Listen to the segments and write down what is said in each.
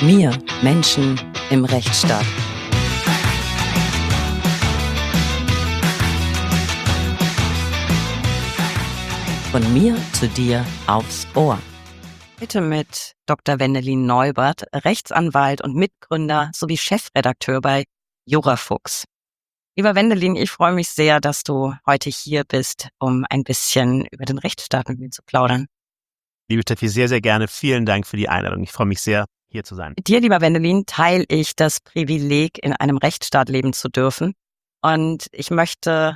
mir, Menschen im Rechtsstaat. Von mir zu dir aufs Ohr. Heute mit Dr. Wendelin Neubert, Rechtsanwalt und Mitgründer sowie Chefredakteur bei Jurafuchs. Lieber Wendelin, ich freue mich sehr, dass du heute hier bist, um ein bisschen über den Rechtsstaat mit mir zu plaudern. Liebe Steffi, sehr, sehr gerne. Vielen Dank für die Einladung. Ich freue mich sehr, hier zu sein. Mit dir, lieber Wendelin, teile ich das Privileg, in einem Rechtsstaat leben zu dürfen. Und ich möchte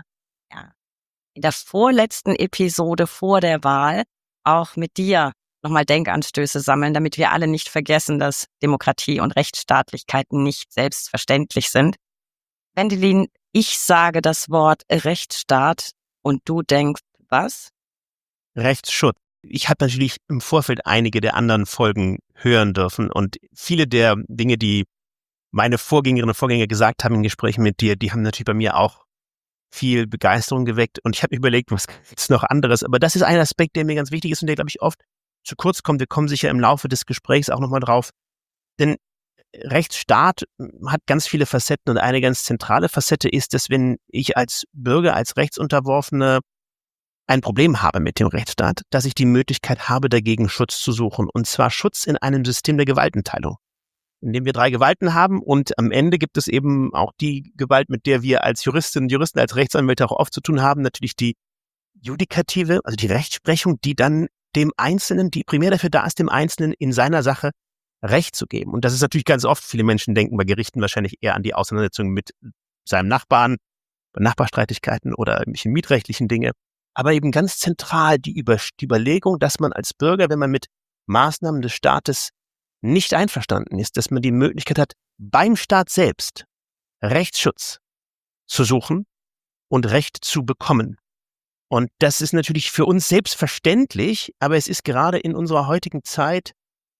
in der vorletzten Episode vor der Wahl auch mit dir nochmal Denkanstöße sammeln, damit wir alle nicht vergessen, dass Demokratie und Rechtsstaatlichkeit nicht selbstverständlich sind. Wendelin, ich sage das Wort Rechtsstaat und du denkst, was? Rechtsschutz. Ich habe natürlich im Vorfeld einige der anderen Folgen hören dürfen und viele der Dinge, die meine Vorgängerinnen und Vorgänger gesagt haben in Gesprächen mit dir, die haben natürlich bei mir auch viel Begeisterung geweckt und ich habe mir überlegt, was gibt's noch anderes, aber das ist ein Aspekt, der mir ganz wichtig ist und der, glaube ich, oft zu kurz kommt. Wir kommen sicher im Laufe des Gesprächs auch nochmal drauf, denn Rechtsstaat hat ganz viele Facetten und eine ganz zentrale Facette ist, dass wenn ich als Bürger, als Rechtsunterworfene ein Problem habe mit dem Rechtsstaat, dass ich die Möglichkeit habe, dagegen Schutz zu suchen. Und zwar Schutz in einem System der Gewaltenteilung, in dem wir 3 Gewalten haben und am Ende gibt es eben auch die Gewalt, mit der wir als Juristinnen und Juristen, als Rechtsanwälte auch oft zu tun haben, natürlich die Judikative, also die Rechtsprechung, die dann dem Einzelnen, die primär dafür da ist, dem Einzelnen in seiner Sache Recht zu geben. Und das ist natürlich ganz oft, viele Menschen denken bei Gerichten wahrscheinlich eher an die Auseinandersetzung mit seinem Nachbarn, bei Nachbarstreitigkeiten oder irgendwelche mietrechtlichen Dinge. Aber eben ganz zentral die Überlegung, dass man als Bürger, wenn man mit Maßnahmen des Staates nicht einverstanden ist, dass man die Möglichkeit hat, beim Staat selbst Rechtsschutz zu suchen und Recht zu bekommen. Und das ist natürlich für uns selbstverständlich, aber es ist gerade in unserer heutigen Zeit,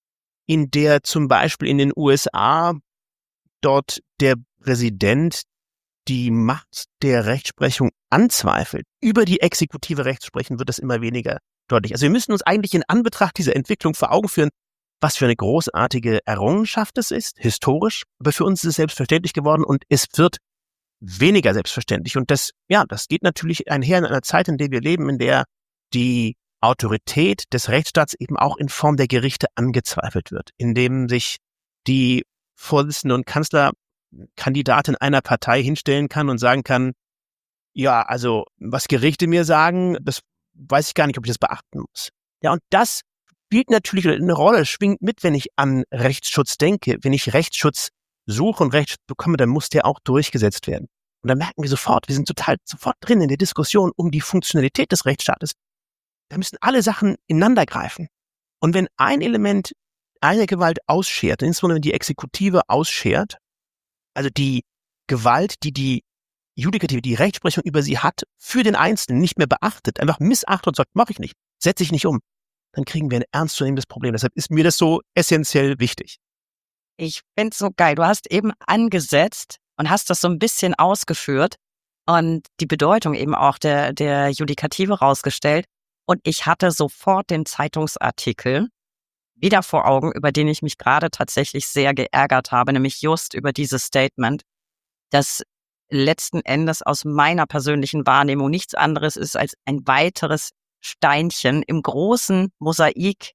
in der zum Beispiel in den USA dort der Präsident die Macht der Rechtsprechung anzweifelt, über die exekutive Rechtsprechung wird das immer weniger deutlich. Also wir müssen uns eigentlich in Anbetracht dieser Entwicklung vor Augen führen, was für eine großartige Errungenschaft es ist, historisch, aber für uns ist es selbstverständlich geworden und es wird weniger selbstverständlich. Und das geht natürlich einher in einer Zeit, in der wir leben, in der die Autorität des Rechtsstaats eben auch in Form der Gerichte angezweifelt wird, indem sich die Vorsitzende und Kanzlerkandidatin einer Partei hinstellen kann und sagen kann, ja, also was Gerichte mir sagen, das weiß ich gar nicht, ob ich das beachten muss. Ja, und das spielt natürlich eine Rolle, schwingt mit, wenn ich an Rechtsschutz denke. Wenn ich Rechtsschutz suche und Rechtsschutz bekomme, dann muss der auch durchgesetzt werden. Und dann merken wir sofort, wir sind sofort drin in der Diskussion um die Funktionalität des Rechtsstaates. Da müssen alle Sachen ineinander greifen. Und wenn ein Element eine Gewalt ausschert, insbesondere wenn die Exekutive ausschert, also die Gewalt, die Judikative, die Rechtsprechung über sie hat, für den Einzelnen nicht mehr beachtet, einfach missachtet und sagt, mache ich nicht, setze ich nicht um, dann kriegen wir ein ernstzunehmendes Problem. Deshalb ist mir das so essentiell wichtig. Ich finde es so geil. Du hast eben angesetzt und hast das so ein bisschen ausgeführt und die Bedeutung eben auch der Judikative rausgestellt. Und ich hatte sofort den Zeitungsartikel wieder vor Augen, über den ich mich gerade tatsächlich sehr geärgert habe, nämlich just über dieses Statement, das letzten Endes aus meiner persönlichen Wahrnehmung nichts anderes ist als ein weiteres Steinchen im großen Mosaik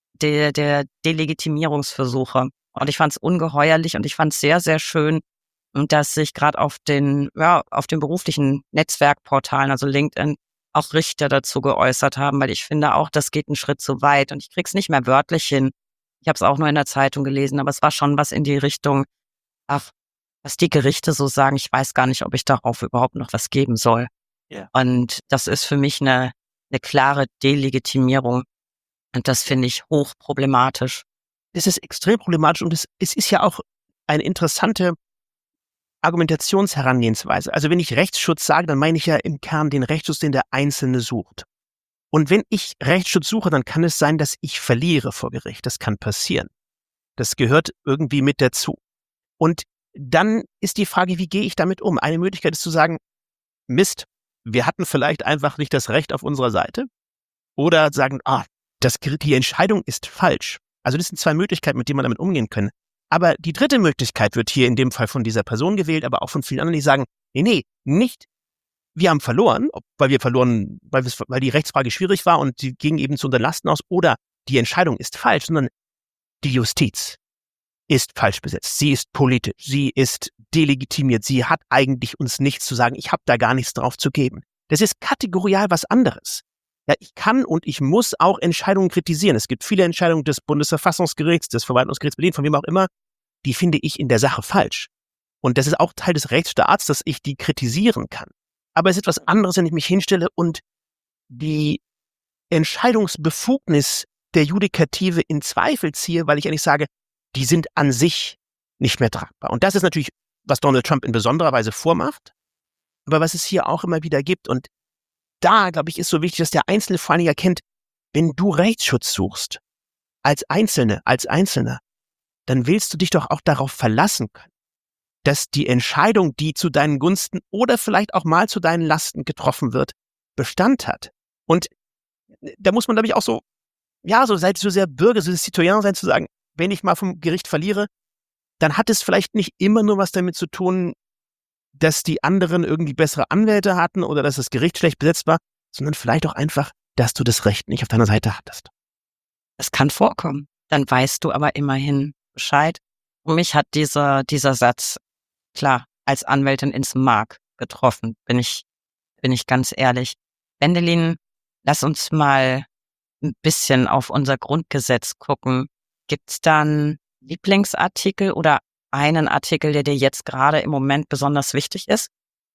der Delegitimierungsversuche. Und ich fand es ungeheuerlich und ich fand es sehr, sehr schön, dass sich gerade auf den beruflichen Netzwerkportalen, also LinkedIn, auch Richter dazu geäußert haben, weil ich finde auch, das geht einen Schritt zu weit und ich krieg's nicht mehr wörtlich hin. Ich habe es auch nur in der Zeitung gelesen, aber es war schon was in die Richtung, was die Gerichte so sagen, ich weiß gar nicht, ob ich darauf überhaupt noch was geben soll. Yeah. Und das ist für mich eine klare Delegitimierung und das finde ich hochproblematisch. Das ist extrem problematisch und es ist ja auch eine interessante Argumentationsherangehensweise. Also wenn ich Rechtsschutz sage, dann meine ich ja im Kern den Rechtsschutz, den der Einzelne sucht. Und wenn ich Rechtsschutz suche, dann kann es sein, dass ich verliere vor Gericht. Das kann passieren. Das gehört irgendwie mit dazu. Und dann ist die Frage, wie gehe ich damit um? Eine Möglichkeit ist zu sagen, Mist, wir hatten vielleicht einfach nicht das Recht auf unserer Seite. Oder sagen, die Entscheidung ist falsch. Also das sind 2 Möglichkeiten, mit denen man damit umgehen kann. Aber die dritte Möglichkeit wird hier in dem Fall von dieser Person gewählt, aber auch von vielen anderen, die sagen, nee, nicht, wir haben verloren, weil die Rechtsfrage schwierig war und sie ging eben zu unseren Lasten aus, oder die Entscheidung ist falsch, sondern die Justiz ist falsch besetzt. Sie ist politisch, sie ist delegitimiert, sie hat eigentlich uns nichts zu sagen, ich habe da gar nichts drauf zu geben. Das ist kategorial was anderes. Ja, ich kann und ich muss auch Entscheidungen kritisieren. Es gibt viele Entscheidungen des Bundesverfassungsgerichts, des Verwaltungsgerichts Berlin, von wem auch immer, die finde ich in der Sache falsch. Und das ist auch Teil des Rechtsstaats, dass ich die kritisieren kann. Aber es ist etwas anderes, wenn ich mich hinstelle und die Entscheidungsbefugnis der Judikative in Zweifel ziehe, weil ich eigentlich sage, die sind an sich nicht mehr tragbar. Und das ist natürlich, was Donald Trump in besonderer Weise vormacht, aber was es hier auch immer wieder gibt. Und da, glaube ich, ist so wichtig, dass der Einzelne vor allen Dingen erkennt, wenn du Rechtsschutz suchst, als Einzelner, dann willst du dich doch auch darauf verlassen können, dass die Entscheidung, die zu deinen Gunsten oder vielleicht auch mal zu deinen Lasten getroffen wird, Bestand hat. Und da muss man, glaube ich, auch so sehr Bürger, so Citoyen sein, zu sagen, wenn ich mal vom Gericht verliere, dann hat es vielleicht nicht immer nur was damit zu tun, dass die anderen irgendwie bessere Anwälte hatten oder dass das Gericht schlecht besetzt war, sondern vielleicht auch einfach, dass du das Recht nicht auf deiner Seite hattest. Es kann vorkommen. Dann weißt du aber immerhin Bescheid. Und mich hat dieser Satz, klar, als Anwältin ins Mark getroffen, bin ich ganz ehrlich. Wendelin, lass uns mal ein bisschen auf unser Grundgesetz gucken. Gibt's da einen Lieblingsartikel oder einen Artikel, der dir jetzt gerade im Moment besonders wichtig ist?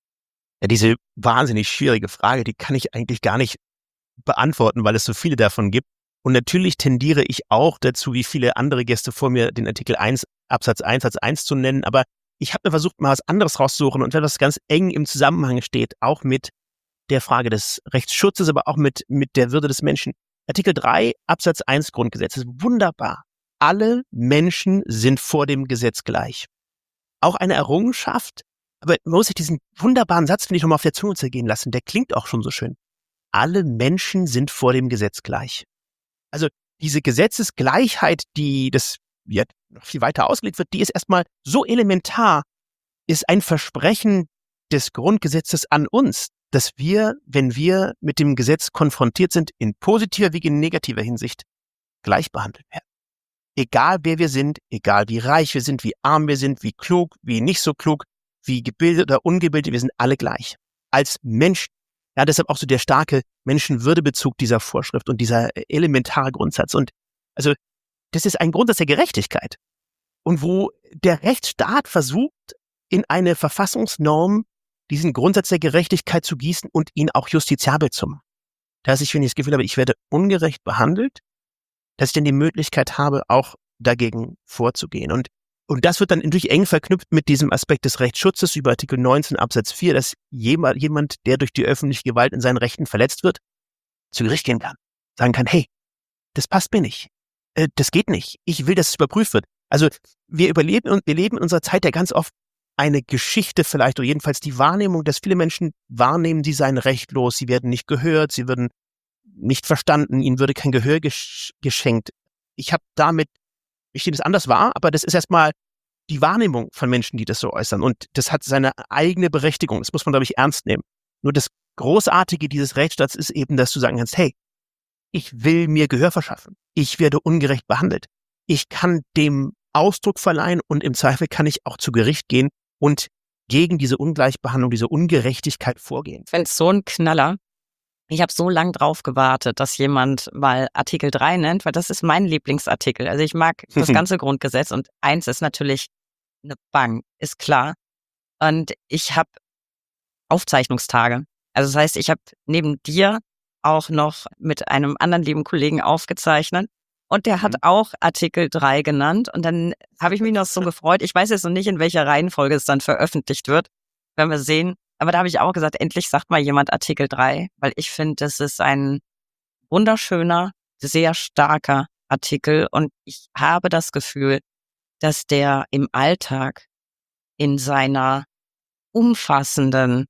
Ja, diese wahnsinnig schwierige Frage, die kann ich eigentlich gar nicht beantworten, weil es so viele davon gibt. Und natürlich tendiere ich auch dazu, wie viele andere Gäste vor mir, den Artikel 1, Absatz 1, Satz 1 zu nennen. Aber ich habe mir versucht, mal was anderes rauszusuchen und etwas ganz eng im Zusammenhang steht, auch mit der Frage des Rechtsschutzes, aber auch mit der Würde des Menschen. Artikel 3, Absatz 1 Grundgesetz ist wunderbar. Alle Menschen sind vor dem Gesetz gleich. Auch eine Errungenschaft, aber man muss sich diesen wunderbaren Satz, finde ich, nochmal auf der Zunge zergehen lassen. Der klingt auch schon so schön. Alle Menschen sind vor dem Gesetz gleich. Also diese Gesetzesgleichheit, die das noch viel weiter ausgelegt wird, die ist erstmal so elementar, ist ein Versprechen des Grundgesetzes an uns, dass wir, wenn wir mit dem Gesetz konfrontiert sind, in positiver wie in negativer Hinsicht gleich behandelt werden. Egal wer wir sind, egal wie reich wir sind, wie arm wir sind, wie klug, wie nicht so klug, wie gebildet oder ungebildet, wir sind alle gleich. Als Mensch, ja, deshalb auch so der starke Menschenwürdebezug dieser Vorschrift und dieser elementare Grundsatz. Und also das ist ein Grundsatz der Gerechtigkeit. Und wo der Rechtsstaat versucht, in eine Verfassungsnorm diesen Grundsatz der Gerechtigkeit zu gießen und ihn auch justiziabel zu machen. Dass ich, wenn ich das Gefühl habe, ich werde ungerecht behandelt, dass ich dann die Möglichkeit habe, auch dagegen vorzugehen. Und das wird dann natürlich eng verknüpft mit diesem Aspekt des Rechtsschutzes über Artikel 19 Absatz 4, dass jemand, der durch die öffentliche Gewalt in seinen Rechten verletzt wird, zu Gericht gehen kann. Sagen kann, hey, das passt mir nicht. Das geht nicht. Ich will, dass es überprüft wird. Also wir leben in unserer Zeit ja ganz oft eine Geschichte vielleicht, oder jedenfalls die Wahrnehmung, dass viele Menschen wahrnehmen, sie seien rechtlos, sie werden nicht gehört, sie würden nicht verstanden, ihnen würde kein Gehör geschenkt. Ich nehme es anders wahr, aber das ist erstmal die Wahrnehmung von Menschen, die das so äußern. Und das hat seine eigene Berechtigung. Das muss man, glaube ich, ernst nehmen. Nur das Großartige dieses Rechtsstaats ist eben, dass du sagen kannst, hey, ich will mir Gehör verschaffen. Ich werde ungerecht behandelt. Ich kann dem Ausdruck verleihen und im Zweifel kann ich auch zu Gericht gehen und gegen diese Ungleichbehandlung, diese Ungerechtigkeit vorgehen. Ich finde es so ein Knaller. Ich habe so lange drauf gewartet, dass jemand mal Artikel 3 nennt, weil das ist mein Lieblingsartikel. Also ich mag das ganze Grundgesetz und 1 ist natürlich eine Bank, ist klar. Und ich habe Aufzeichnungstage. Also das heißt, ich habe neben dir auch noch mit einem anderen lieben Kollegen aufgezeichnet und der hat auch Artikel 3 genannt und dann habe ich mich noch so gefreut. Ich weiß jetzt noch nicht, in welcher Reihenfolge es dann veröffentlicht wird, werden wir sehen. Aber da habe ich auch gesagt, endlich sagt mal jemand Artikel 3, weil ich finde, das ist ein wunderschöner, sehr starker Artikel und ich habe das Gefühl, dass der im Alltag mit seinem umfassenden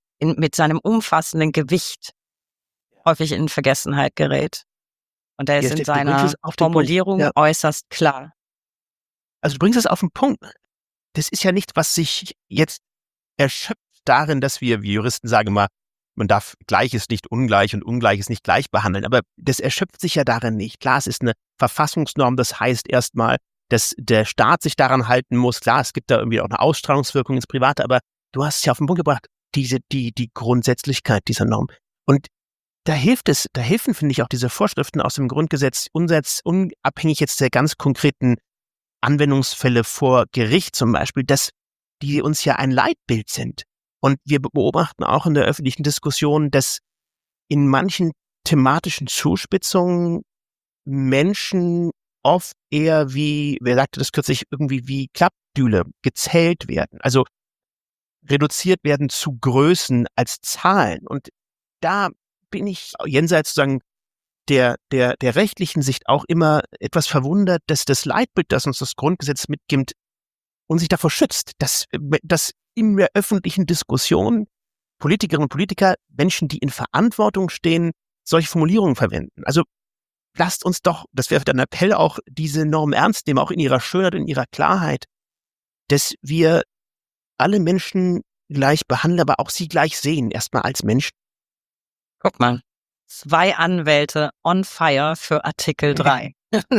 Gewicht häufig in Vergessenheit gerät. Und er ist in seiner Formulierung äußerst klar. Also du bringst es auf den Punkt. Das ist ja nicht, was sich jetzt erschöpft darin, dass wir Juristen sagen mal, man darf Gleiches nicht ungleich und Ungleiches nicht gleich behandeln. Aber das erschöpft sich ja darin nicht. Klar, es ist eine Verfassungsnorm, das heißt erstmal, dass der Staat sich daran halten muss. Klar, es gibt da irgendwie auch eine Ausstrahlungswirkung ins Private, aber du hast es ja auf den Punkt gebracht, die Grundsätzlichkeit dieser Norm. Und da helfen, finde ich, auch diese Vorschriften aus dem Grundgesetz, unabhängig jetzt der ganz konkreten Anwendungsfälle vor Gericht zum Beispiel, dass die uns ja ein Leitbild sind. Und wir beobachten auch in der öffentlichen Diskussion, dass in manchen thematischen Zuspitzungen Menschen oft eher wie, wer sagte das kürzlich, irgendwie wie Klappstühle gezählt werden. Also reduziert werden zu Größen als Zahlen. Und da bin ich jenseits sozusagen der rechtlichen Sicht auch immer etwas verwundert, dass das Leitbild, das uns das Grundgesetz mitgibt, uns sich davor schützt, dass in der öffentlichen Diskussion Politikerinnen und Politiker, Menschen, die in Verantwortung stehen, solche Formulierungen verwenden. Also lasst uns doch, das wäre ein Appell auch, diese Norm ernst nehmen, auch in ihrer Schönheit, in ihrer Klarheit, dass wir alle Menschen gleich behandeln, aber auch sie gleich sehen, erstmal als Menschen. Guck mal, 2 Anwälte on fire für Artikel 3.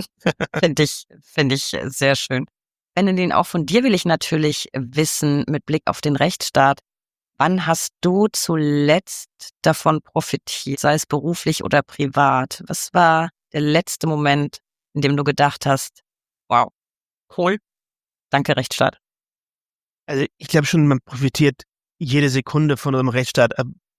Finde ich sehr schön. Benedin, auch von dir will ich natürlich wissen, mit Blick auf den Rechtsstaat, wann hast du zuletzt davon profitiert, sei es beruflich oder privat? Was war der letzte Moment, in dem du gedacht hast, wow, cool, danke Rechtsstaat? Also ich glaube schon, man profitiert jede Sekunde von unserem Rechtsstaat,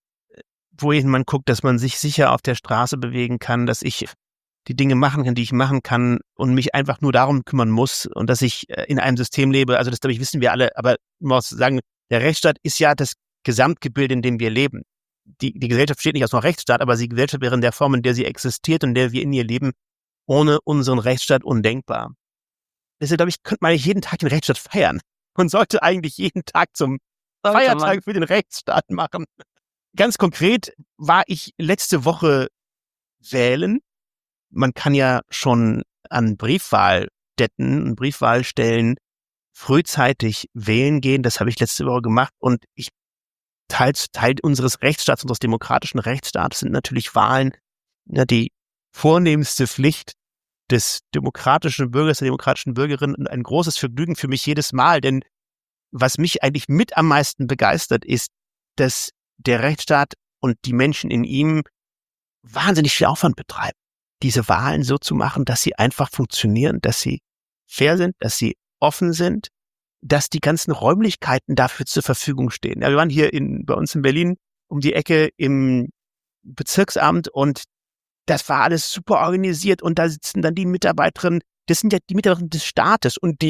wohin man guckt, dass man sich sicher auf der Straße bewegen kann, dass ich die Dinge machen kann, die ich machen kann und mich einfach nur darum kümmern muss und dass ich in einem System lebe. Also das, glaube ich, wissen wir alle, aber man muss sagen, der Rechtsstaat ist ja das Gesamtgebilde, in dem wir leben. Die Gesellschaft besteht nicht aus einem Rechtsstaat, aber die Gesellschaft wäre in der Form, in der sie existiert und in der wir in ihr leben, ohne unseren Rechtsstaat undenkbar. Deshalb, glaube ich, könnte man jeden Tag den Rechtsstaat feiern. Man sollte eigentlich jeden Tag zum Feiertag für den Rechtsstaat machen. Ganz konkret war ich letzte Woche wählen. Man kann ja schon an Briefwahlstätten und Briefwahlstellen frühzeitig wählen gehen. Das habe ich letzte Woche gemacht und Teil unseres Rechtsstaats, unseres demokratischen Rechtsstaates sind natürlich Wahlen die vornehmste Pflicht des demokratischen Bürgers, der demokratischen Bürgerin und ein großes Vergnügen für mich jedes Mal. Denn was mich eigentlich mit am meisten begeistert, ist, dass der Rechtsstaat und die Menschen in ihm wahnsinnig viel Aufwand betreiben, diese Wahlen so zu machen, dass sie einfach funktionieren, dass sie fair sind, dass sie offen sind, dass die ganzen Räumlichkeiten dafür zur Verfügung stehen. Ja, wir waren hier bei uns in Berlin um die Ecke im Bezirksamt und das war alles super organisiert und da sitzen dann die Mitarbeiterinnen, das sind ja die Mitarbeiterinnen des Staates und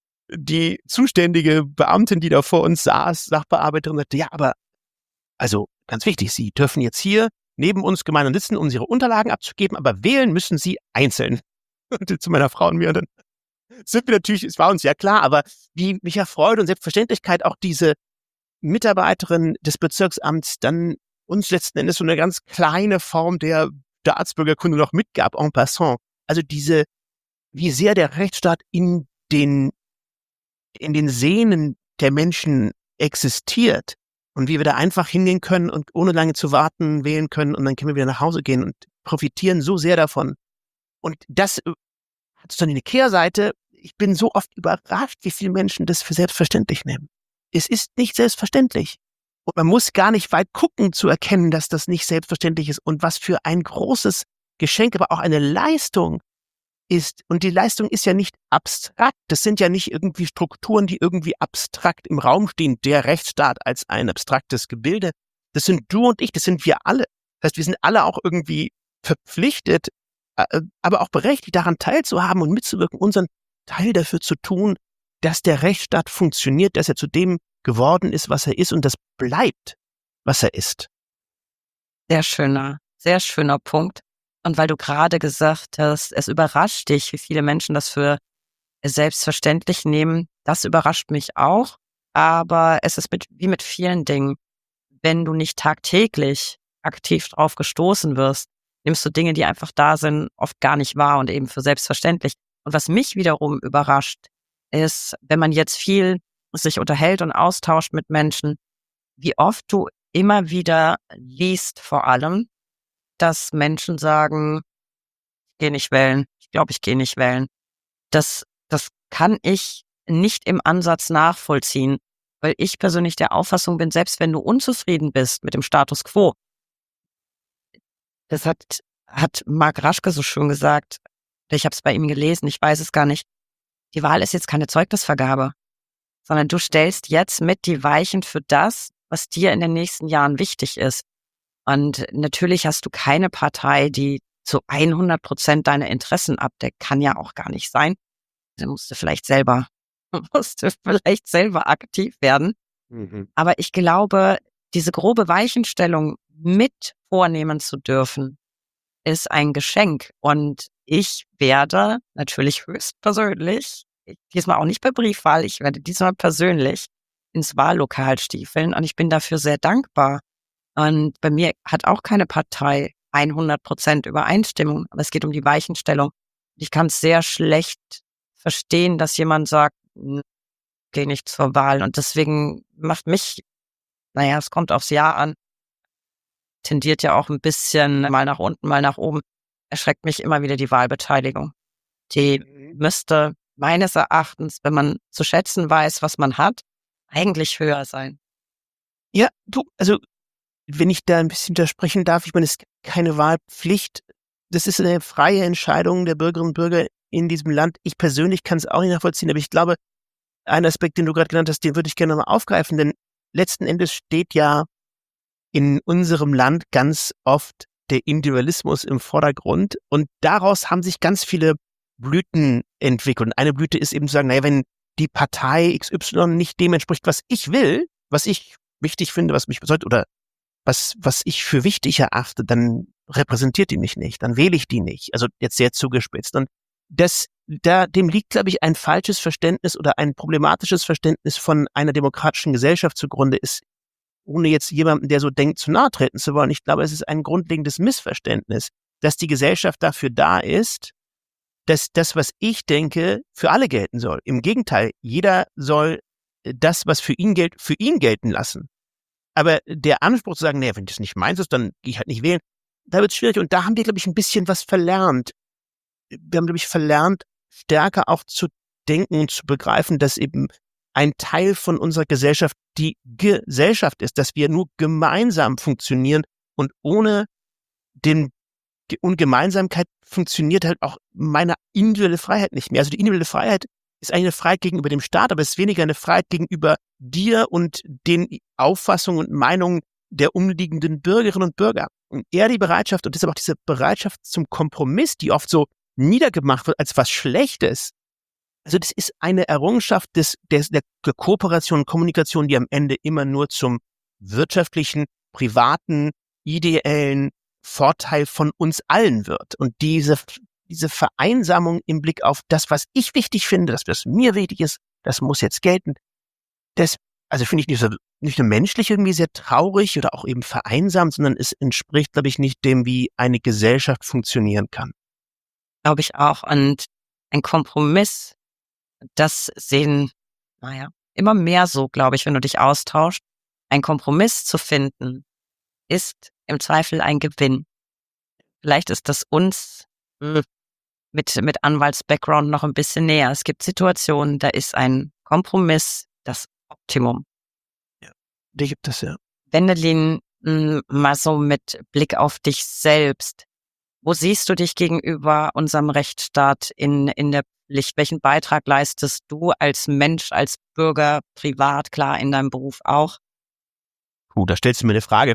die zuständige Beamtin, die da vor uns saß, Sachbearbeiterin, sagte, ja, aber also ganz wichtig, Sie dürfen jetzt hier neben uns gemeinsam sitzen, um Ihre Unterlagen abzugeben, aber wählen müssen Sie einzeln. Und zu meiner Frau und mir, und dann sind wir natürlich, es war uns ja klar, aber wie mich Freude und Selbstverständlichkeit auch diese Mitarbeiterin des Bezirksamts dann uns letzten Endes so eine ganz kleine Form der Staatsbürgerkunde noch mitgab, en passant. Also wie sehr der Rechtsstaat in den Sehnen der Menschen existiert und wie wir da einfach hingehen können und ohne lange zu warten wählen können und dann können wir wieder nach Hause gehen und profitieren so sehr davon. Und das hat dann eine Kehrseite. Ich bin so oft überrascht, wie viele Menschen das für selbstverständlich nehmen. Es ist nicht selbstverständlich. Und man muss gar nicht weit gucken, zu erkennen, dass das nicht selbstverständlich ist und was für ein großes Geschenk, aber auch eine Leistung ist. Und die Leistung ist ja nicht abstrakt. Das sind ja nicht irgendwie Strukturen, die irgendwie abstrakt im Raum stehen. Der Rechtsstaat als ein abstraktes Gebilde. Das sind du und ich, das sind wir alle. Das heißt, wir sind alle auch irgendwie verpflichtet, aber auch berechtigt, daran teilzuhaben und mitzuwirken, unseren Teil dafür zu tun, dass der Rechtsstaat funktioniert, dass er zu dem geworden ist, was er ist und das bleibt, was er ist. Sehr schöner Punkt. Und weil du gerade gesagt hast, es überrascht dich, wie viele Menschen das für selbstverständlich nehmen, das überrascht mich auch. Aber es ist wie mit vielen Dingen, wenn du nicht tagtäglich aktiv drauf gestoßen wirst, nimmst du Dinge, die einfach da sind, oft gar nicht wahr und eben für selbstverständlich. Und was mich wiederum überrascht, ist, wenn man jetzt viel sich unterhält und austauscht mit Menschen, wie oft du immer wieder liest vor allem, dass Menschen sagen, ich gehe nicht wählen, ich glaube, ich gehe nicht wählen. Das kann ich nicht im Ansatz nachvollziehen, weil ich persönlich der Auffassung bin, selbst wenn du unzufrieden bist mit dem Status quo, das hat Marc Raschke so schön gesagt, ich habe es bei ihm gelesen, ich weiß es gar nicht, die Wahl ist jetzt keine Zeugnisvergabe, sondern du stellst jetzt mit die Weichen für das, was dir in den nächsten Jahren wichtig ist. Und natürlich hast du keine Partei, die zu 100% deine Interessen abdeckt. Kann ja auch gar nicht sein. Da musst du vielleicht selber aktiv werden. Mhm. Aber ich glaube, diese grobe Weichenstellung mit vornehmen zu dürfen, ist ein Geschenk. Und ich werde natürlich höchstpersönlich, diesmal auch nicht per Briefwahl, ich werde diesmal persönlich ins Wahllokal stiefeln. Und ich bin dafür sehr dankbar. Und bei mir hat auch keine Partei 100% Übereinstimmung, aber es geht um die Weichenstellung. Ich kann es sehr schlecht verstehen, dass jemand sagt, geh nicht zur Wahl. Und deswegen macht mich, es kommt aufs Jahr an, tendiert ja auch ein bisschen mal nach unten, mal nach oben, erschreckt mich immer wieder die Wahlbeteiligung. Die müsste meines Erachtens, wenn man zu schätzen weiß, was man hat, eigentlich höher sein. Ja, du, also wenn ich da ein bisschen widersprechen darf, ich meine, es gibt keine Wahlpflicht. Das ist eine freie Entscheidung der Bürgerinnen und Bürger in diesem Land. Ich persönlich kann es auch nicht nachvollziehen, aber ich glaube, ein Aspekt, den du gerade genannt hast, den würde ich gerne nochmal aufgreifen, denn letzten Endes steht ja in unserem Land ganz oft der Individualismus im Vordergrund und daraus haben sich ganz viele Blüten entwickelt. Und eine Blüte ist eben zu sagen, naja, wenn die Partei XY nicht dem entspricht, was ich will, was ich wichtig finde, was mich bedeutet oder was ich für wichtig erachte, dann repräsentiert die mich nicht, dann wähle ich die nicht. Also jetzt sehr zugespitzt. Und dem liegt, glaube ich, ein falsches Verständnis oder ein problematisches Verständnis von einer demokratischen Gesellschaft zugrunde, ist, ohne jetzt jemandem, der so denkt, zu nahe treten zu wollen. Ich glaube, es ist ein grundlegendes Missverständnis, dass die Gesellschaft dafür da ist, dass das, was ich denke, für alle gelten soll. Im Gegenteil, jeder soll das, was für ihn gilt, für ihn gelten lassen. Aber der Anspruch zu sagen, naja, wenn das nicht meins ist, dann gehe ich halt nicht wählen, da wird es schwierig. Und da haben wir, glaube ich, ein bisschen was verlernt. Wir haben, glaube ich, verlernt, stärker auch zu denken und zu begreifen, dass eben ein Teil von unserer Gesellschaft die Gesellschaft ist, dass wir nur gemeinsam funktionieren und ohne Gemeinsamkeit funktioniert halt auch meine individuelle Freiheit nicht mehr. Also die individuelle Freiheit ist eigentlich eine Freiheit gegenüber dem Staat, aber es ist weniger eine Freiheit gegenüber dir und den Auffassungen und Meinungen der umliegenden Bürgerinnen und Bürger. Und eher die Bereitschaft, und deshalb auch diese Bereitschaft zum Kompromiss, die oft so niedergemacht wird als was Schlechtes. Also das ist eine Errungenschaft der Kooperation und Kommunikation, die am Ende immer nur zum wirtschaftlichen, privaten, ideellen Vorteil von uns allen wird. Und diese Vereinsamung im Blick auf das, was ich wichtig finde, das, was mir wichtig ist, das muss jetzt gelten. Das, also finde ich nicht nur menschlich irgendwie sehr traurig oder auch eben vereinsamt, sondern es entspricht, glaube ich, nicht dem, wie eine Gesellschaft funktionieren kann. Glaube ich auch. Und ein Kompromiss, das sehen, immer mehr so, glaube ich, wenn du dich austauscht. Ein Kompromiss zu finden, ist im Zweifel ein Gewinn. Vielleicht ist das uns mit Anwalts-Background noch ein bisschen näher. Es gibt Situationen, da ist ein Kompromiss das Optimum. Ja, die gibt es ja. Wendelin, mal so mit Blick auf dich selbst. Wo siehst du dich gegenüber unserem Rechtsstaat in der Pflicht? Welchen Beitrag leistest du als Mensch, als Bürger, privat, klar, in deinem Beruf auch? Da stellst du mir eine Frage.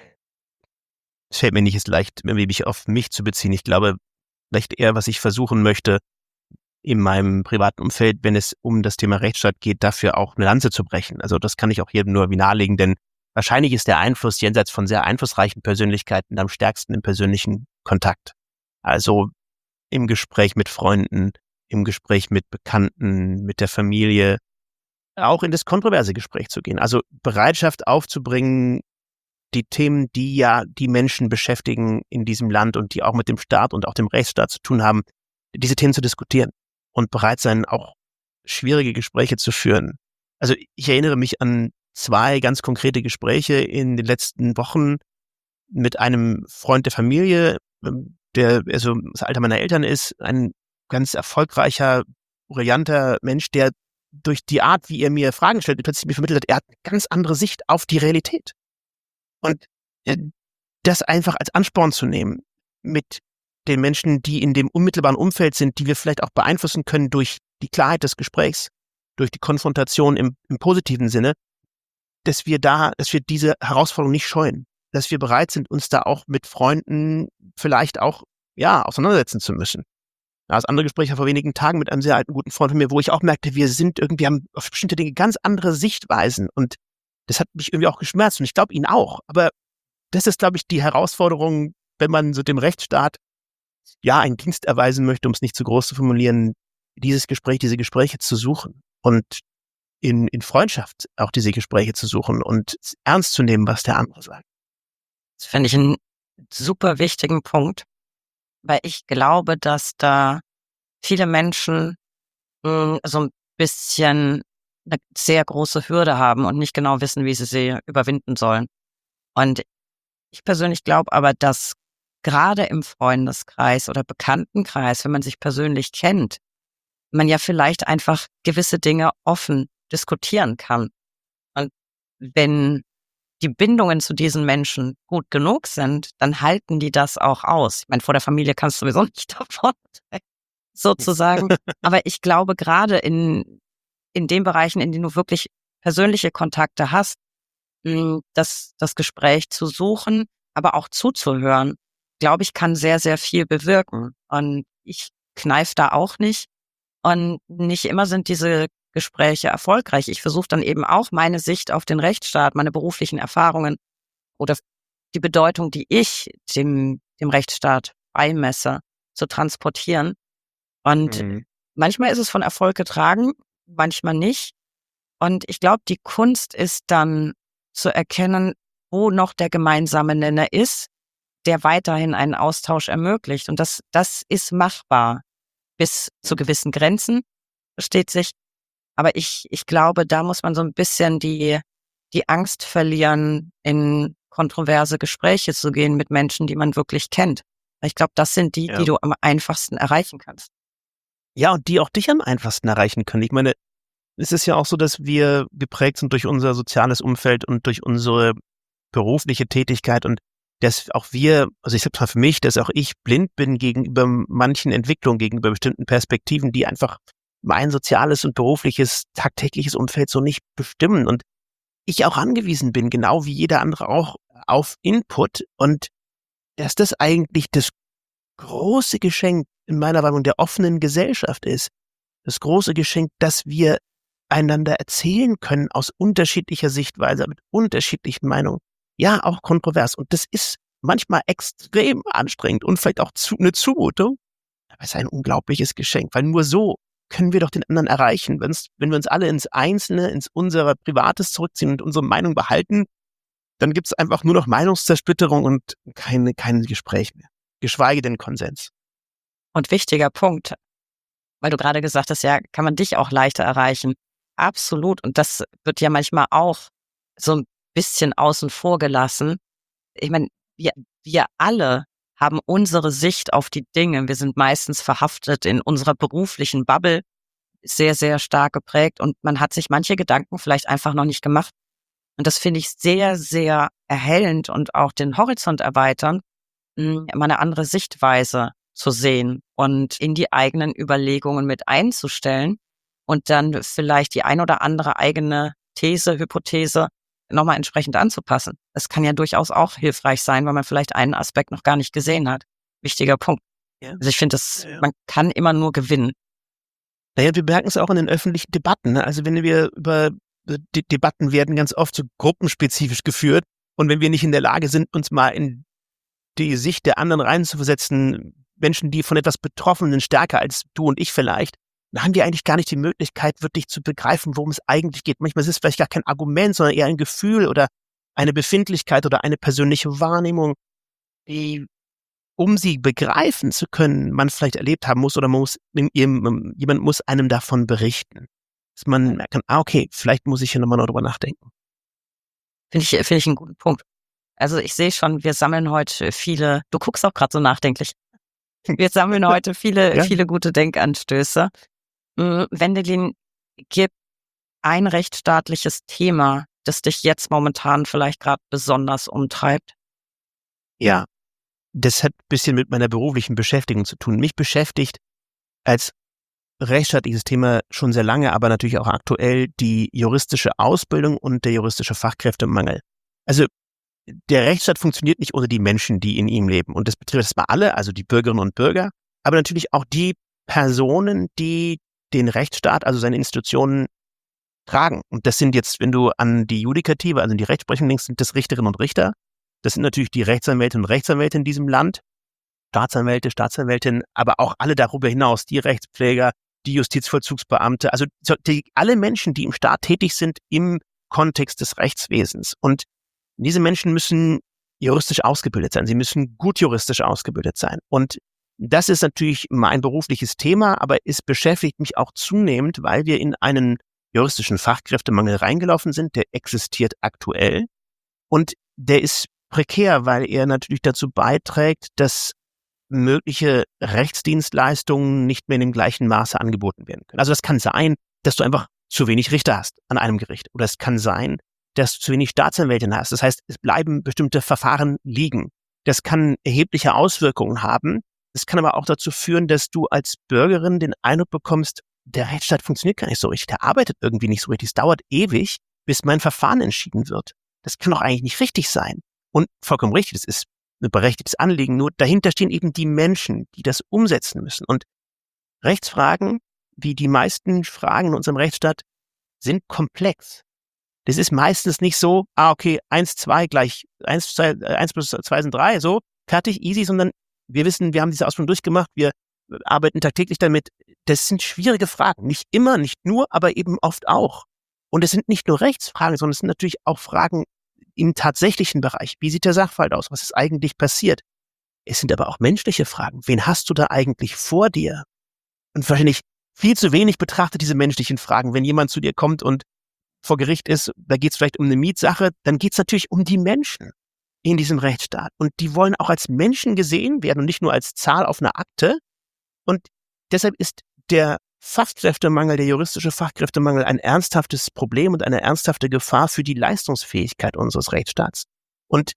Es fällt mir nicht leicht, mich auf mich zu beziehen. Ich glaube, vielleicht eher, was ich versuchen möchte, in meinem privaten Umfeld, wenn es um das Thema Rechtsstaat geht, dafür auch eine Lanze zu brechen. Also das kann ich auch jedem nur wie nahelegen, denn wahrscheinlich ist der Einfluss jenseits von sehr einflussreichen Persönlichkeiten am stärksten im persönlichen Kontakt. Also im Gespräch mit Freunden, im Gespräch mit Bekannten, mit der Familie, auch in das kontroverse Gespräch zu gehen. Also Bereitschaft aufzubringen, die Themen, die ja die Menschen beschäftigen in diesem Land und die auch mit dem Staat und auch dem Rechtsstaat zu tun haben, diese Themen zu diskutieren und bereit sein, auch schwierige Gespräche zu führen. Also ich erinnere mich an 2 ganz konkrete Gespräche in den letzten Wochen mit einem Freund der Familie, der also das Alter meiner Eltern ist, ein ganz erfolgreicher, brillanter Mensch, der durch die Art, wie er mir Fragen stellt, plötzlich mir vermittelt hat, er hat eine ganz andere Sicht auf die Realität. Und das einfach als Ansporn zu nehmen, mit den Menschen, die in dem unmittelbaren Umfeld sind, die wir vielleicht auch beeinflussen können durch die Klarheit des Gesprächs, durch die Konfrontation im positiven Sinne, dass wir diese Herausforderung nicht scheuen, dass wir bereit sind, uns da auch mit Freunden vielleicht auch, auseinandersetzen zu müssen. Das andere Gespräch war vor wenigen Tagen mit einem sehr alten, guten Freund von mir, wo ich auch merkte, wir haben auf bestimmte Dinge ganz andere Sichtweisen und das hat mich irgendwie auch geschmerzt und ich glaube ihn auch. Aber das ist, glaube ich, die Herausforderung, wenn man so dem Rechtsstaat einen Dienst erweisen möchte, um es nicht zu groß zu formulieren, diese Gespräche zu suchen und in Freundschaft auch diese Gespräche zu suchen und ernst zu nehmen, was der andere sagt. Das finde ich einen super wichtigen Punkt, weil ich glaube, dass da viele Menschen so ein bisschen eine sehr große Hürde haben und nicht genau wissen, wie sie überwinden sollen. Und ich persönlich glaube aber, dass gerade im Freundeskreis oder Bekanntenkreis, wenn man sich persönlich kennt, man ja vielleicht einfach gewisse Dinge offen diskutieren kann. Und wenn die Bindungen zu diesen Menschen gut genug sind, dann halten die das auch aus. Ich meine, vor der Familie kannst du sowieso nicht davon sozusagen. Aber ich glaube, gerade in den Bereichen, in denen du wirklich persönliche Kontakte hast, das Gespräch zu suchen, aber auch zuzuhören, glaube ich, kann sehr, sehr viel bewirken. Und ich kneife da auch nicht. Und nicht immer sind diese Gespräche erfolgreich. Ich versuche dann eben auch meine Sicht auf den Rechtsstaat, meine beruflichen Erfahrungen oder die Bedeutung, die ich dem Rechtsstaat beimesse, zu transportieren. Und manchmal ist es von Erfolg getragen, manchmal nicht. Und ich glaube, die Kunst ist dann zu erkennen, wo noch der gemeinsame Nenner ist, der weiterhin einen Austausch ermöglicht. Und das ist machbar bis zu gewissen Grenzen, versteht sich. Aber ich glaube, da muss man so ein bisschen die Angst verlieren, in kontroverse Gespräche zu gehen mit Menschen, die man wirklich kennt. Ich glaube, das sind die du am einfachsten erreichen kannst. Ja, und die auch dich am einfachsten erreichen können. Ich meine, es ist ja auch so, dass wir geprägt sind durch unser soziales Umfeld und durch unsere berufliche Tätigkeit und dass auch wir, also ich sag mal für mich, dass auch ich blind bin gegenüber manchen Entwicklungen, gegenüber bestimmten Perspektiven, die einfach mein soziales und berufliches, tagtägliches Umfeld so nicht bestimmen und ich auch angewiesen bin, genau wie jeder andere auch, auf Input und dass das eigentlich das große Geschenk in meiner Wahrnehmung der offenen Gesellschaft ist. Das große Geschenk, dass wir einander erzählen können aus unterschiedlicher Sichtweise, mit unterschiedlichen Meinungen. Ja, auch kontrovers. Und das ist manchmal extrem anstrengend und vielleicht auch eine Zumutung. Aber es ist ein unglaubliches Geschenk, weil nur so können wir doch den anderen erreichen. Wenn wir uns alle ins Einzelne, ins unser Privates zurückziehen und unsere Meinung behalten, dann gibt es einfach nur noch Meinungszersplitterung und kein Gespräch mehr. Geschweige denn Konsens. Und wichtiger Punkt, weil du gerade gesagt hast, ja, kann man dich auch leichter erreichen. Absolut. Und das wird ja manchmal auch so ein bisschen außen vor gelassen. Ich meine, wir alle haben unsere Sicht auf die Dinge. Wir sind meistens verhaftet in unserer beruflichen Bubble, sehr, sehr stark geprägt. Und man hat sich manche Gedanken vielleicht einfach noch nicht gemacht. Und das finde ich sehr, sehr erhellend und auch den Horizont erweitern, mal eine andere Sichtweise zu sehen und in die eigenen Überlegungen mit einzustellen und dann vielleicht die ein oder andere eigene These, Hypothese nochmal entsprechend anzupassen. Das kann ja durchaus auch hilfreich sein, weil man vielleicht einen Aspekt noch gar nicht gesehen hat. Wichtiger Punkt. Ja. Also ich finde, man kann immer nur gewinnen. Naja, wir merken es auch in den öffentlichen Debatten. Ne? Also wenn wir über die Debatten werden ganz oft so gruppenspezifisch geführt und wenn wir nicht in der Lage sind, uns mal in die Sicht der anderen reinzuversetzen, Menschen, die von etwas betroffen sind, stärker als du und ich vielleicht, dann haben wir eigentlich gar nicht die Möglichkeit, wirklich zu begreifen, worum es eigentlich geht. Manchmal ist es vielleicht gar kein Argument, sondern eher ein Gefühl oder eine Befindlichkeit oder eine persönliche Wahrnehmung, die um sie begreifen zu können, man vielleicht erlebt haben muss oder jemand muss einem davon berichten. Dass man merkt, okay, vielleicht muss ich hier nochmal drüber nachdenken. Finde ich einen guten Punkt. Also ich sehe schon, wir sammeln heute viele, du guckst auch gerade so nachdenklich, wir sammeln heute Ja. viele gute Denkanstöße. Wendelin, gib ein rechtsstaatliches Thema, das dich jetzt momentan vielleicht gerade besonders umtreibt. Ja, das hat ein bisschen mit meiner beruflichen Beschäftigung zu tun. Mich beschäftigt als rechtsstaatliches Thema schon sehr lange, aber natürlich auch aktuell die juristische Ausbildung und der juristische Fachkräftemangel. Also der Rechtsstaat funktioniert nicht ohne die Menschen, die in ihm leben. Und das betrifft erstmal alle, also die Bürgerinnen und Bürger, aber natürlich auch die Personen, die den Rechtsstaat, also seine Institutionen tragen. Und das sind jetzt, wenn du an die Judikative, also die Rechtsprechung denkst, sind das Richterinnen und Richter. Das sind natürlich die Rechtsanwältinnen und Rechtsanwälte in diesem Land, Staatsanwälte, Staatsanwältinnen, aber auch alle darüber hinaus, die Rechtspfleger, die Justizvollzugsbeamte, also alle Menschen, die im Staat tätig sind im Kontext des Rechtswesens. Und diese Menschen müssen juristisch ausgebildet sein. Sie müssen gut juristisch ausgebildet sein. Und das ist natürlich mein berufliches Thema, aber es beschäftigt mich auch zunehmend, weil wir in einen juristischen Fachkräftemangel reingelaufen sind. Der existiert aktuell und der ist prekär, weil er natürlich dazu beiträgt, dass mögliche Rechtsdienstleistungen nicht mehr in dem gleichen Maße angeboten werden können. Also das kann sein, dass du einfach zu wenig Richter hast an einem Gericht. Oder es kann sein, dass du zu wenig Staatsanwältinnen hast. Das heißt, es bleiben bestimmte Verfahren liegen. Das kann erhebliche Auswirkungen haben. Es kann aber auch dazu führen, dass du als Bürgerin den Eindruck bekommst, der Rechtsstaat funktioniert gar nicht so richtig. Der arbeitet irgendwie nicht so richtig. Es dauert ewig, bis mein Verfahren entschieden wird. Das kann doch eigentlich nicht richtig sein. Und vollkommen richtig, das ist ein berechtigtes Anliegen. Nur dahinter stehen eben die Menschen, die das umsetzen müssen. Und Rechtsfragen, wie die meisten Fragen in unserem Rechtsstaat, sind komplex. Das ist meistens nicht so, okay, 1, 2 gleich 1 plus 2 sind 3, so, fertig, easy, sondern wir wissen, wir haben diese Ausbildung durchgemacht, wir arbeiten tagtäglich damit. Das sind schwierige Fragen. Nicht immer, nicht nur, aber eben oft auch. Und es sind nicht nur Rechtsfragen, sondern es sind natürlich auch Fragen im tatsächlichen Bereich. Wie sieht der Sachverhalt aus? Was ist eigentlich passiert? Es sind aber auch menschliche Fragen. Wen hast du da eigentlich vor dir? Und wahrscheinlich viel zu wenig betrachtet diese menschlichen Fragen. Wenn jemand zu dir kommt und vor Gericht ist, da geht es vielleicht um eine Mietsache, dann geht es natürlich um die Menschen in diesem Rechtsstaat. Und die wollen auch als Menschen gesehen werden und nicht nur als Zahl auf einer Akte. Und deshalb ist der Fachkräftemangel, der juristische Fachkräftemangel ein ernsthaftes Problem und eine ernsthafte Gefahr für die Leistungsfähigkeit unseres Rechtsstaats. Und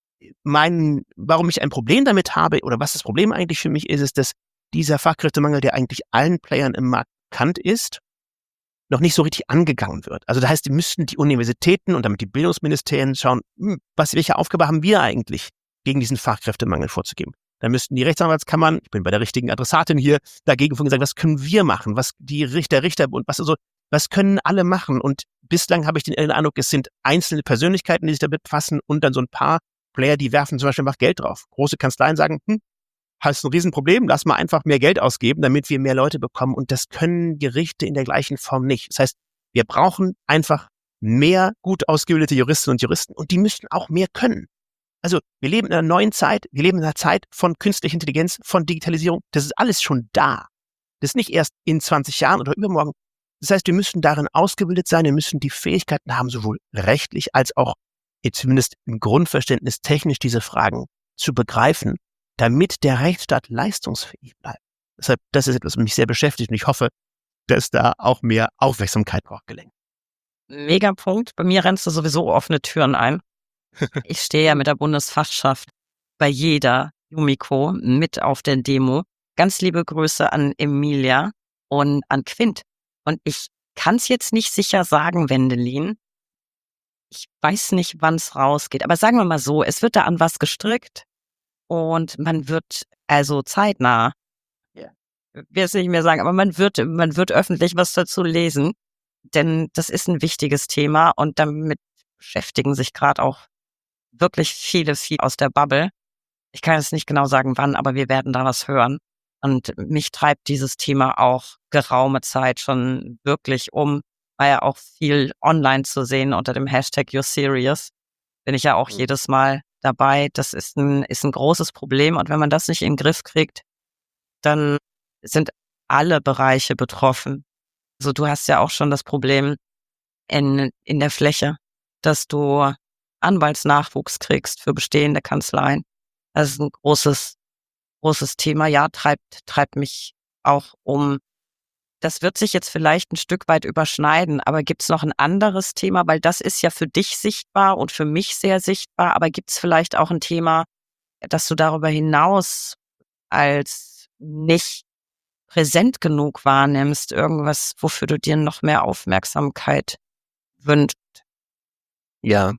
warum ich ein Problem damit habe oder was das Problem eigentlich für mich ist, ist, dass dieser Fachkräftemangel, der eigentlich allen Playern im Markt bekannt ist, noch nicht so richtig angegangen wird. Also das heißt, die müssten die Universitäten und damit die Bildungsministerien schauen, welche Aufgabe haben wir eigentlich, gegen diesen Fachkräftemangel vorzugeben. Da müssten die Rechtsanwaltskammern, ich bin bei der richtigen Adressatin hier, dagegen sagen, was können wir machen, was die Richterbund, was können alle machen? Und bislang habe ich den Eindruck, es sind einzelne Persönlichkeiten, die sich damit befassen und dann so ein paar Player, die werfen zum Beispiel einfach Geld drauf. Große Kanzleien sagen, hast ein Riesenproblem, lass mal einfach mehr Geld ausgeben, damit wir mehr Leute bekommen. Und das können Gerichte in der gleichen Form nicht. Das heißt, wir brauchen einfach mehr gut ausgebildete Juristinnen und Juristen und die müssten auch mehr können. Also wir leben in einer neuen Zeit, wir leben in einer Zeit von künstlicher Intelligenz, von Digitalisierung. Das ist alles schon da. Das ist nicht erst in 20 Jahren oder übermorgen. Das heißt, wir müssen darin ausgebildet sein, wir müssen die Fähigkeiten haben, sowohl rechtlich als auch zumindest im Grundverständnis technisch diese Fragen zu begreifen, damit der Rechtsstaat leistungsfähig bleibt. Deshalb, das ist etwas, was mich sehr beschäftigt und ich hoffe, dass da auch mehr Aufmerksamkeit drauf gelenkt. Mega Punkt. Bei mir rennst du sowieso offene Türen ein. Ich stehe ja mit der Bundesfachschaft bei jeder Jumiko mit auf der Demo. Ganz liebe Grüße an Emilia und an Quint. Und ich kann es jetzt nicht sicher sagen, Wendelin. Ich weiß nicht, wann es rausgeht. Aber sagen wir mal so, es wird da an was gestrickt und man wird also zeitnah, will es nicht mehr sagen, aber man wird öffentlich was dazu lesen. Denn das ist ein wichtiges Thema und damit beschäftigen sich gerade auch wirklich viele aus der Bubble. Ich kann jetzt nicht genau sagen, wann, aber wir werden da was hören. Und mich treibt dieses Thema auch geraume Zeit schon wirklich um. War ja auch viel online zu sehen unter dem Hashtag YourSerious. Bin ich ja auch jedes Mal dabei. Das ist ein großes Problem. Und wenn man das nicht in den Griff kriegt, dann sind alle Bereiche betroffen. Also du hast ja auch schon das Problem in der Fläche, dass du Anwaltsnachwuchs kriegst für bestehende Kanzleien. Das ist ein großes Thema. Ja, treibt mich auch um. Das wird sich jetzt vielleicht ein Stück weit überschneiden, aber gibt's noch ein anderes Thema? Weil das ist ja für dich sichtbar und für mich sehr sichtbar, aber gibt's vielleicht auch ein Thema, das du darüber hinaus als nicht präsent genug wahrnimmst, irgendwas, wofür du dir noch mehr Aufmerksamkeit wünschst? Ja,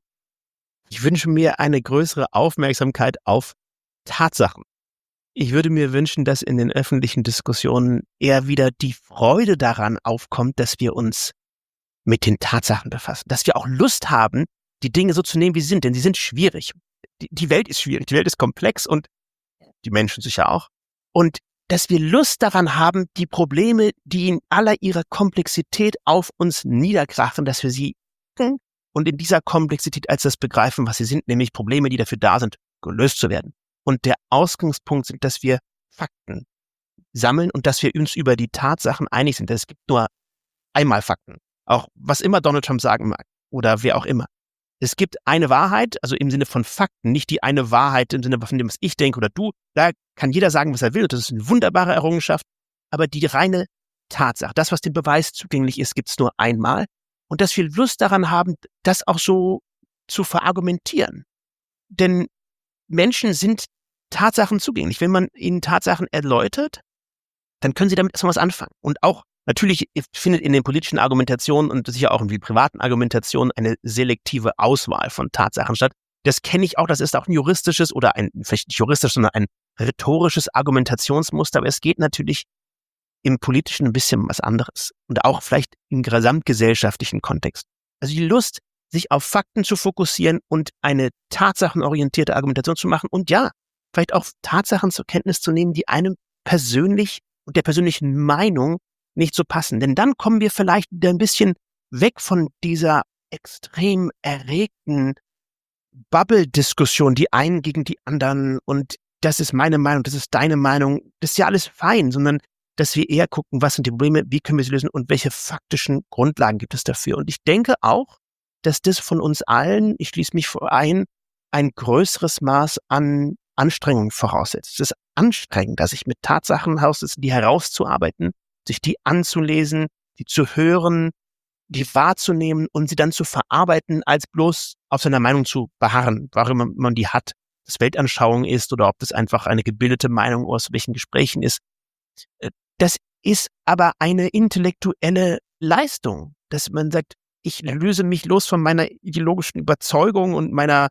ich wünsche mir eine größere Aufmerksamkeit auf Tatsachen. Ich würde mir wünschen, dass in den öffentlichen Diskussionen eher wieder die Freude daran aufkommt, dass wir uns mit den Tatsachen befassen, dass wir auch Lust haben, die Dinge so zu nehmen, wie sie sind, denn sie sind schwierig. Die Welt ist schwierig, die Welt ist komplex und die Menschen sicher auch. Und dass wir Lust daran haben, die Probleme, die in aller ihrer Komplexität auf uns niederkrachen, dass wir sie und in dieser Komplexität als das begreifen, was sie sind, nämlich Probleme, die dafür da sind, gelöst zu werden. Und der Ausgangspunkt sind, dass wir Fakten sammeln und dass wir uns über die Tatsachen einig sind. Es gibt nur einmal Fakten. Auch was immer Donald Trump sagen mag oder wer auch immer. Es gibt eine Wahrheit, also im Sinne von Fakten, nicht die eine Wahrheit im Sinne von dem, was ich denke oder du. Da kann jeder sagen, was er will und das ist eine wunderbare Errungenschaft. Aber die reine Tatsache, das, was dem Beweis zugänglich ist, gibt es nur einmal. Und dass wir Lust daran haben, das auch so zu verargumentieren. Denn Menschen sind Tatsachen zugänglich. Wenn man ihnen Tatsachen erläutert, dann können sie damit erstmal was anfangen. Und auch natürlich findet in den politischen Argumentationen und sicher auch in den privaten Argumentationen eine selektive Auswahl von Tatsachen statt. Das kenne ich auch, das ist auch ein juristisches oder vielleicht nicht juristisch, sondern ein rhetorisches Argumentationsmuster. Aber es geht natürlich im Politischen ein bisschen was anderes. Und auch vielleicht im gesamtgesellschaftlichen Kontext. Also die Lust, sich auf Fakten zu fokussieren und eine tatsachenorientierte Argumentation zu machen und ja, vielleicht auch Tatsachen zur Kenntnis zu nehmen, die einem persönlich und der persönlichen Meinung nicht so passen. Denn dann kommen wir vielleicht wieder ein bisschen weg von dieser extrem erregten Bubble-Diskussion, die einen gegen die anderen und das ist meine Meinung, das ist deine Meinung, das ist ja alles fein, sondern dass wir eher gucken, was sind die Probleme, wie können wir sie lösen und welche faktischen Grundlagen gibt es dafür. Und ich denke auch, dass das von uns allen, ich schließe mich ein größeres Maß an Anstrengung voraussetzt. Es ist anstrengender, sich mit Tatsachen die herauszuarbeiten, sich die anzulesen, die zu hören, die wahrzunehmen und sie dann zu verarbeiten, als bloß auf seiner Meinung zu beharren, warum man die hat, das Weltanschauung ist oder ob das einfach eine gebildete Meinung aus welchen Gesprächen ist. Das ist aber eine intellektuelle Leistung, dass man sagt, ich löse mich los von meiner ideologischen Überzeugung und der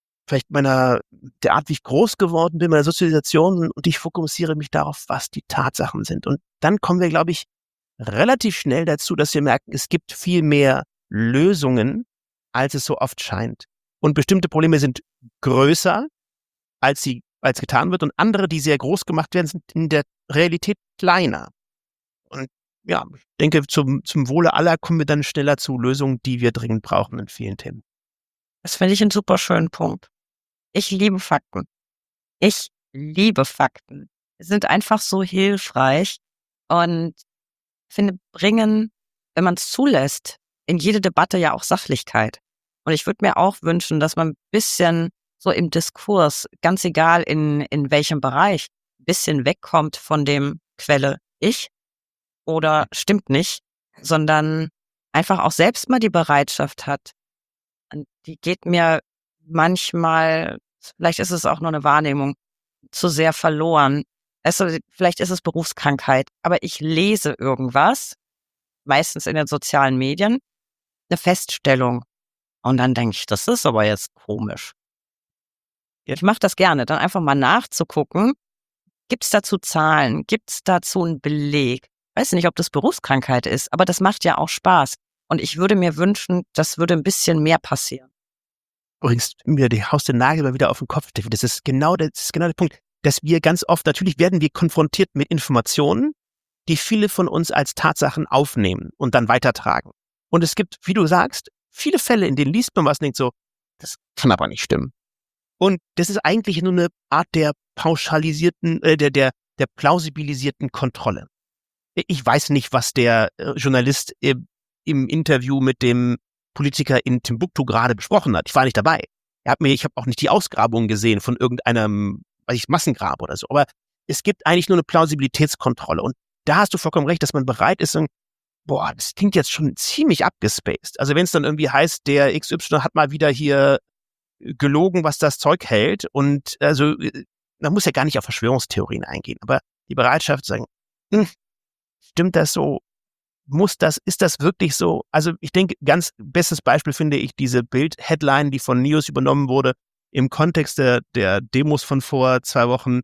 Art, wie ich groß geworden bin, meiner Sozialisation und ich fokussiere mich darauf, was die Tatsachen sind. Und dann kommen wir, glaube ich, relativ schnell dazu, dass wir merken, es gibt viel mehr Lösungen, als es so oft scheint. Und bestimmte Probleme sind größer, als getan wird und andere, die sehr groß gemacht werden, sind in der Realität kleiner. Und ja, ich denke, zum Wohle aller kommen wir dann schneller zu Lösungen, die wir dringend brauchen in vielen Themen. Das finde ich einen super schönen Punkt. Ich liebe Fakten. Ich liebe Fakten. Sie sind einfach so hilfreich und finde, bringen, wenn man es zulässt, in jede Debatte ja auch Sachlichkeit. Und ich würde mir auch wünschen, dass man ein bisschen so im Diskurs, ganz egal in welchem Bereich, ein bisschen wegkommt von dem Quelle ich oder stimmt nicht, sondern einfach auch selbst mal die Bereitschaft hat. Und die geht mir manchmal, vielleicht ist es auch nur eine Wahrnehmung, zu sehr verloren. Also, vielleicht ist es Berufskrankheit, aber ich lese irgendwas, meistens in den sozialen Medien, eine Feststellung. Und dann denke ich, das ist aber jetzt komisch. Ich mache das gerne, dann einfach mal nachzugucken, gibt es dazu Zahlen, gibt es dazu einen Beleg? Weiß nicht, ob das Berufskrankheit ist, aber das macht ja auch Spaß. Und ich würde mir wünschen, das würde ein bisschen mehr passieren. Übrigens, du haust den Nagel mal wieder auf den Kopf, Steffi. Das ist genau der Punkt, dass wir ganz oft, natürlich werden wir konfrontiert mit Informationen, die viele von uns als Tatsachen aufnehmen und dann weitertragen. Und es gibt, wie du sagst, viele Fälle, in denen liest man was und denkt so, das kann aber nicht stimmen. Und das ist eigentlich nur eine Art der der plausibilisierten Kontrolle. Ich weiß nicht, was der Journalist im Interview mit dem Politiker in Timbuktu gerade besprochen hat. Ich war nicht dabei. Ich habe auch nicht die Ausgrabungen gesehen von irgendeinem, Massengrab oder so. Aber es gibt eigentlich nur eine Plausibilitätskontrolle. Und da hast du vollkommen recht, dass man bereit ist, das klingt jetzt schon ziemlich abgespaced. Also wenn es dann irgendwie heißt, der XY hat mal wieder hier gelogen, was das Zeug hält. Und also man muss ja gar nicht auf Verschwörungstheorien eingehen. Aber die Bereitschaft zu sagen, stimmt das so? Ist das wirklich so? Also ich denke, ganz bestes Beispiel finde ich diese Bild-Headline, die von News übernommen wurde, im Kontext der Demos von vor 2 Wochen.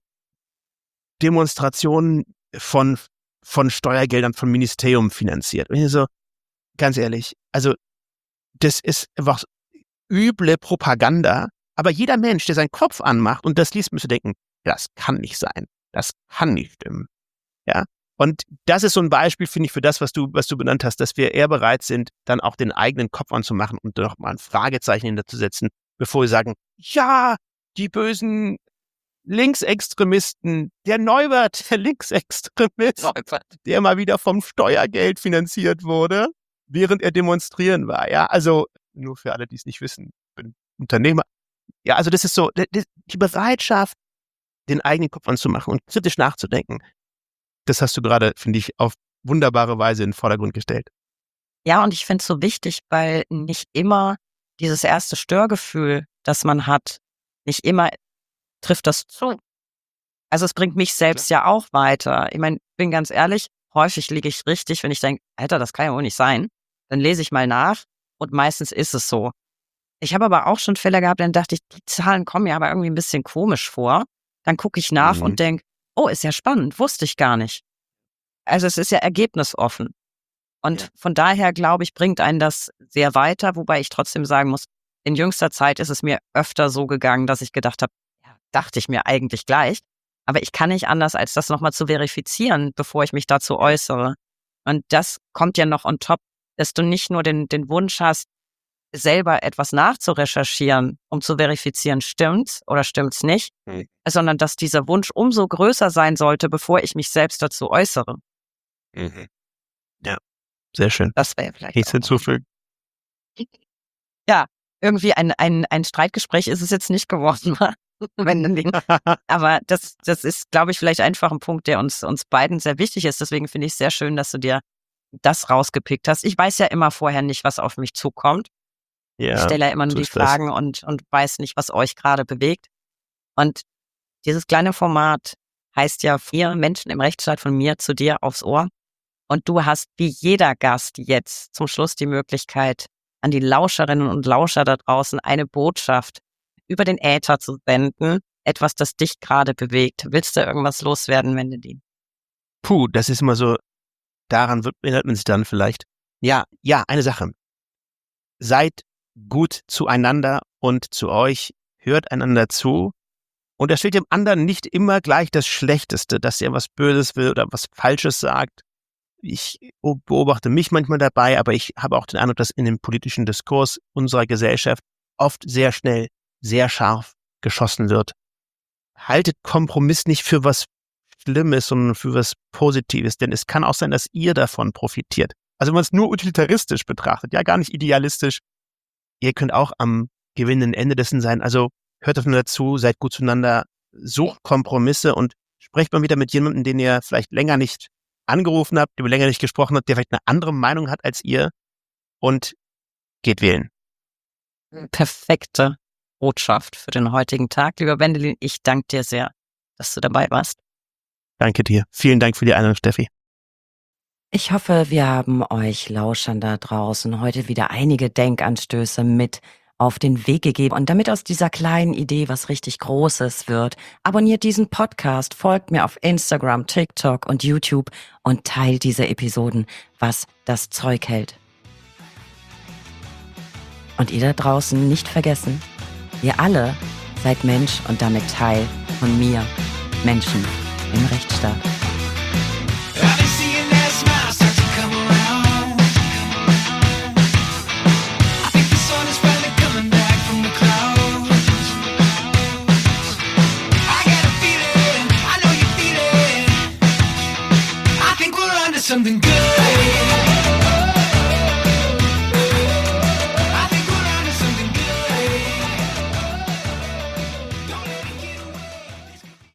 Demonstrationen von Steuergeldern vom Ministerium finanziert. Und ich so, ganz ehrlich, also das ist einfach üble Propaganda. Aber jeder Mensch, der seinen Kopf anmacht und das liest, müsste denken, das kann nicht sein. Das kann nicht stimmen. Ja. Und das ist so ein Beispiel, finde ich, für das, was du benannt hast, dass wir eher bereit sind, dann auch den eigenen Kopf anzumachen und noch mal ein Fragezeichen hinterzusetzen, bevor wir sagen, ja, die bösen Linksextremisten, der Neubert, der Linksextremist, der mal wieder vom Steuergeld finanziert wurde, während er demonstrieren war. Ja, also nur für alle, die es nicht wissen, ich bin Unternehmer. Ja, also das ist so, die Bereitschaft, den eigenen Kopf anzumachen und kritisch nachzudenken. Das hast du gerade, finde ich, auf wunderbare Weise in den Vordergrund gestellt. Ja, und ich finde es so wichtig, weil nicht immer dieses erste Störgefühl, das man hat, nicht immer trifft das zu. Also es bringt mich selbst ja auch weiter. Ich meine, bin ganz ehrlich, häufig liege ich richtig, wenn ich denke, Alter, das kann ja wohl nicht sein. Dann lese ich mal nach und meistens ist es so. Ich habe aber auch schon Fälle gehabt, dann dachte ich, die Zahlen kommen mir aber irgendwie ein bisschen komisch vor. Dann gucke ich nach und denke, oh, ist ja spannend, wusste ich gar nicht. Also es ist ja ergebnisoffen. Und von daher, glaube ich, bringt einen das sehr weiter, wobei ich trotzdem sagen muss, in jüngster Zeit ist es mir öfter so gegangen, dass ich gedacht habe, dachte ich mir eigentlich gleich, aber ich kann nicht anders, als das nochmal zu verifizieren, bevor ich mich dazu äußere. Und das kommt ja noch on top, dass du nicht nur den Wunsch hast, selber etwas nachzurecherchieren, um zu verifizieren, stimmt's oder stimmt's nicht, sondern dass dieser Wunsch umso größer sein sollte, bevor ich mich selbst dazu äußere. Ja, sehr schön. Das wäre vielleicht nichts hinzufügen. Ja, irgendwie ein Streitgespräch ist es jetzt nicht geworden. Aber das ist, glaube ich, vielleicht einfach ein Punkt, der uns beiden sehr wichtig ist. Deswegen finde ich es sehr schön, dass du dir das rausgepickt hast. Ich weiß ja immer vorher nicht, was auf mich zukommt. Ja, ich stelle ja immer nur so die Fragen und weiß nicht, was euch gerade bewegt. Und dieses kleine Format heißt ja 4 Menschen im Rechtsstaat von mir zu dir aufs Ohr. Und du hast wie jeder Gast jetzt zum Schluss die Möglichkeit, an die Lauscherinnen und Lauscher da draußen eine Botschaft über den Äther zu senden. Etwas, das dich gerade bewegt. Willst du irgendwas loswerden, Wendelin? Das ist immer so, daran erinnert man sich dann vielleicht. Ja, eine Sache. Seid gut zueinander und zu euch, hört einander zu und erstellt dem anderen nicht immer gleich das Schlechteste, dass er was Böses will oder was Falsches sagt. Ich beobachte mich manchmal dabei, aber ich habe auch den Eindruck, dass in dem politischen Diskurs unserer Gesellschaft oft sehr schnell, sehr scharf geschossen wird. Haltet Kompromiss nicht für was Schlimmes, sondern für was Positives, denn es kann auch sein, dass ihr davon profitiert. Also wenn man es nur utilitaristisch betrachtet, ja gar nicht idealistisch, ihr könnt auch am gewinnenden Ende dessen sein. Also hört aufeinander zu, seid gut zueinander, sucht Kompromisse und sprecht mal wieder mit jemandem, den ihr vielleicht länger nicht angerufen habt, über länger nicht gesprochen habt, der vielleicht eine andere Meinung hat als ihr und geht wählen. Perfekte Botschaft für den heutigen Tag. Lieber Wendelin, ich danke dir sehr, dass du dabei warst. Danke dir. Vielen Dank für die Einladung, Steffi. Ich hoffe, wir haben euch Lauschern da draußen heute wieder einige Denkanstöße mit auf den Weg gegeben. Und damit aus dieser kleinen Idee was richtig Großes wird, abonniert diesen Podcast, folgt mir auf Instagram, TikTok und YouTube und teilt diese Episoden, was das Zeug hält. Und ihr da draußen nicht vergessen, ihr alle seid Mensch und damit Teil von mir, Menschen im Rechtsstaat. Baby.